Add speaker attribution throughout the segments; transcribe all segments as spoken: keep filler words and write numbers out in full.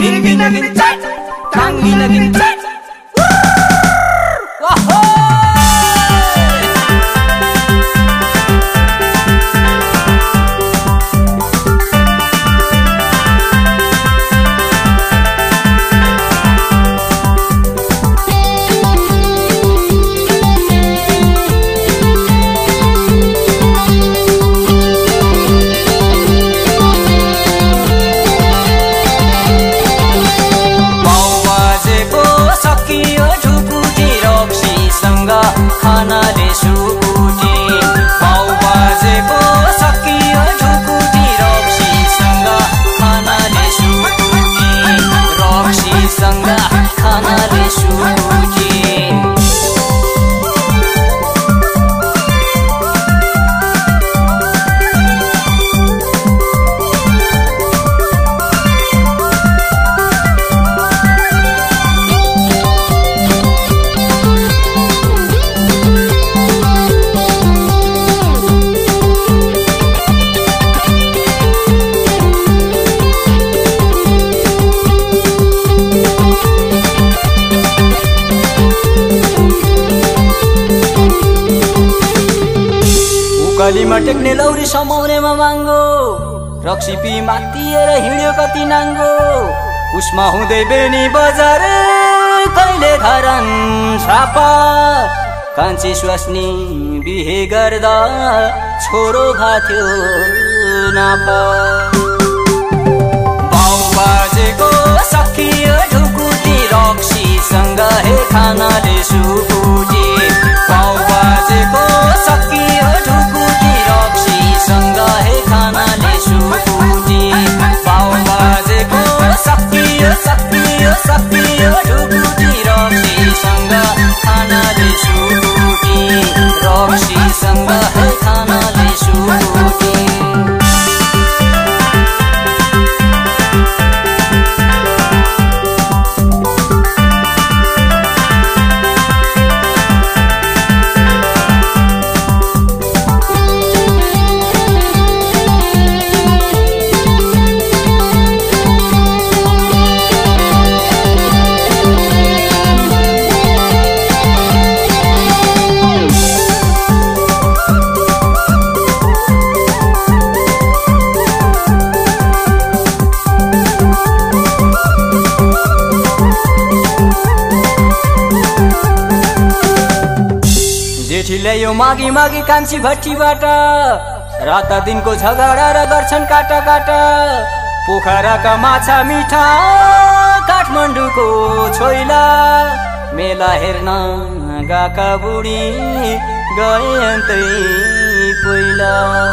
Speaker 1: खानाले सुकुटी बाउ बाजेको सकियो ढुकुटी रक्सीसँग खानाले सुकुटी रक्सीसँग खानाले सुकुटी गलीमा टेक्ने लौरी समाउनेमा माङ्गो रक्सी पी मातिएर हिँड्यो कति नाङ्गो उसमा हुँदै बेनी बजार कहिले धरन छापा कान्छी स्वास्नी बिहे गर्दा छोरो भाथ्यो नापा बाउ बाजेको सकियो ढुकुटी रक्सीसँग हे खानाले सुकुटी बाउ बाजेको सकियो ढुकुटी रक्सीसँग हे खानाले सुकुटी बाउ बाजेको सकियो सकियो सकियो ढुकुटी रक्सीसँग खानाले सुकुटी रक्सीसँग हे खानाले सुकुटी ल्यायो मागी मागी कान्छी भट्टीबाट रात दिनको झगडा र गर्छन् काटा काटा पोखराका माछा मिठा काठमाडौँको छोइला मेला हेर्न गाका बुढी गए अन्तै पहिला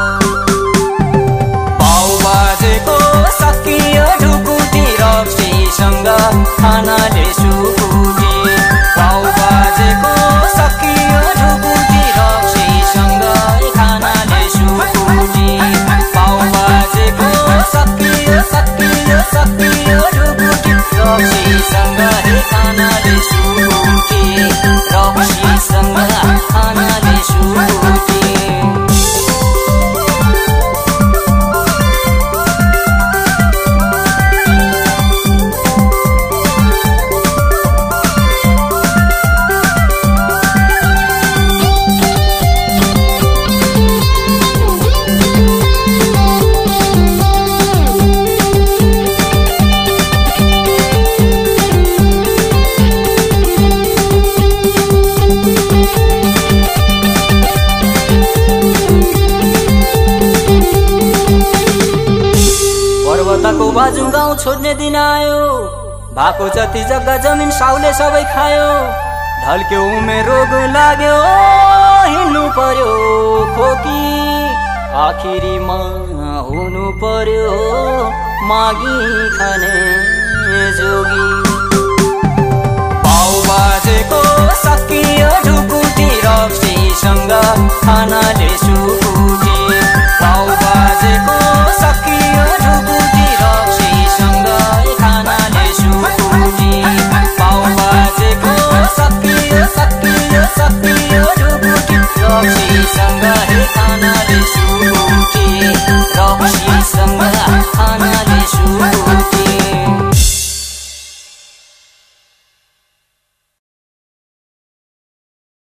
Speaker 1: बाउ बाजेको सकियो ढुकुटी रक्सीसँग खानाले सुकुटी बाउ बाजेको सकियो ढुकुटी रक्सीसँग खानाले सुकुटी बाउ बाजेको सकियो सकियो सकियो ढुकुटी रक्सीसँग खानाले सुकुटी रक्सीसँग खानाले सुकुटी पर्वतको बाजु गाउँ छोड्ने दिन आयो भएको जति जग्गा जमिन साउले सबै खायो ढल्क्यो उमेर रोग लाग्यो हिँड्नु पर्यो खोकी आखिरीमा हुनु पर्यो मागी खाने जोगी बाउ बाजेको सकियो ढुकुटी रक्सीसँग खानाले सुकुटी बाउ बाजेको सकियो